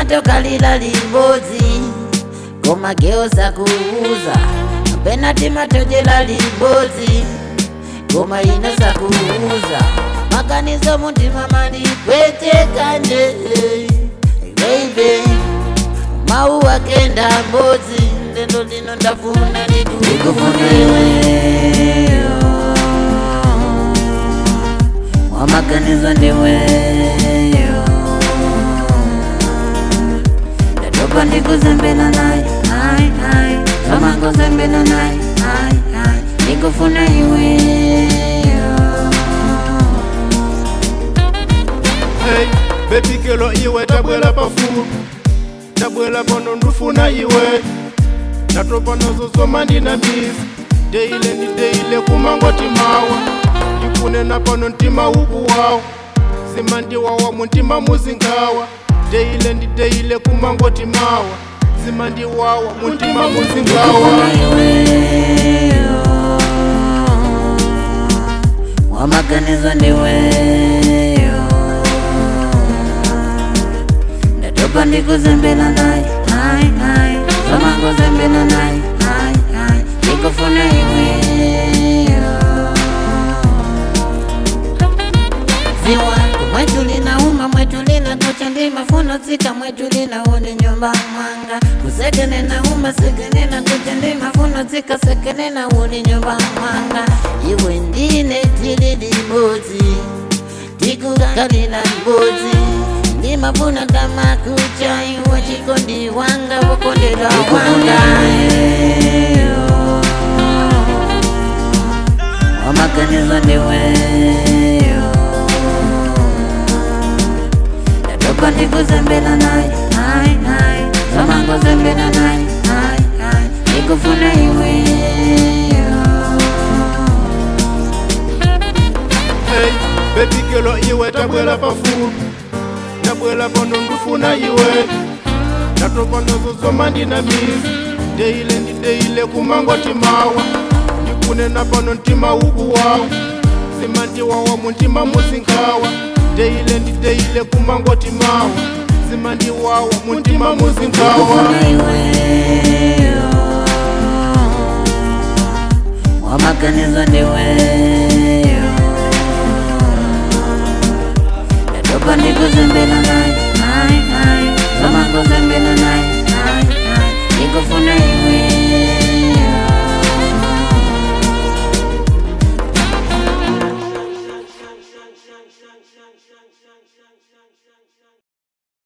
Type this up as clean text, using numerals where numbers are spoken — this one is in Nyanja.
timatokalila libodzi koma geosa kuuza kapena timatojela libodzi koma inosa kuuza maganizo muntima malipwetekanje baby mauwa kenda mbodzi ndendo lino ndafuna nikufuna iweyo wamaganizo ndiweyo ndatopa ndikuzembela naye zamango zembela naye nikufuna iweyo. Hey, baby girl iwe tabwela pafupi tabwela pano ndufuna iwe natopa nazosoma ndina mizi deile ndi deile kumangoti mawa ndikunena pano ntima uku wawo zima ndiwawa muntima muzingawa deile ndi deile kumangoti mawa zima ndiwawa muntima muzingawa wamaganizo ndiweyo ndatopa ndikuzembela naye zamango zembela naye nikufuna iweyo ziwa mwetulina uma mwetulina kuchandima funo zika mwetulina uli nyumba mwanga kusekenena uma sekenena kuchandima funo zika sekenena uli nyumba mwanga iwe ndine tilili mbodzi tikukalila mbodzi ndimafuna kama kucha iwe chikondi wanga wokondela wanga wamaganizo ndiweyo ndatopa ndikuzembela naye zamango zembela naye nikufuna iweyo. Hey, baby girl iwe tabwela pafupi tabwela pano ndufuna iwe natopa nazosoma ndina mizi deile ndi deile kumangoti mawa ndikunena pano ntima uku wawo zima ndiwawa muntima muzingawa deile ndi deile kumangoti mawa zima ndiwawa muntima muzingawa wamaganizo ndiweyo ndatopa ndikuzembela naye zamango zembela naye nikufuna iweyo.